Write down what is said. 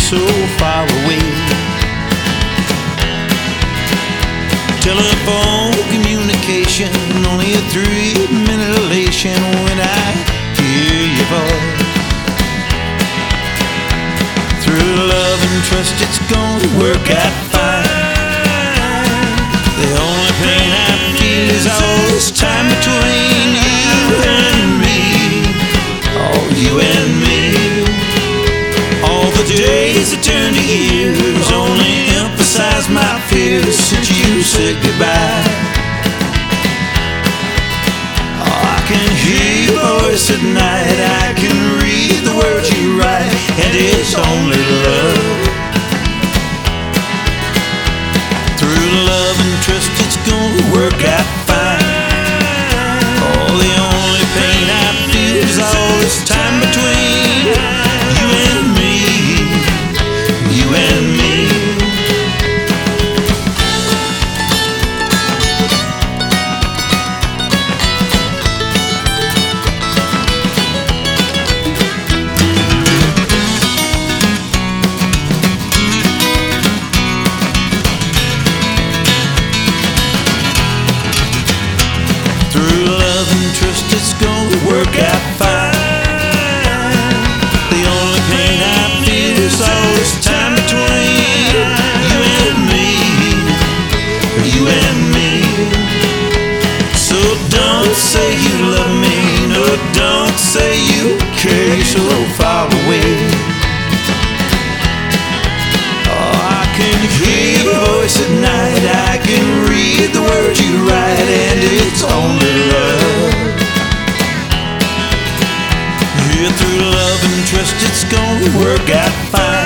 so far away. Telephone communication, only a 3-minute elation when I hear your voice. Through love and trust it's gonna work out fine. The only pain I feel is all this time between you and me. Oh, you and me. All the days that turn to years only emphasize my fears since you said goodbye. Oh, I can hear your voice at night, I can read the words you write, and it's only love. Through love and trust it's gonna work out fine. Oh, the only pain I feel is all this time between you and me, you and me. Through love and trust it's gonna work out fine. The only pain I feel is all this time between you and me, you and me. So don't say you love me, no, don't say you care, you're so far away. Oh, I can hear your voice at night, I can read the words you write, and it's only love. Yeah, through love and trust it's gonna work out fine.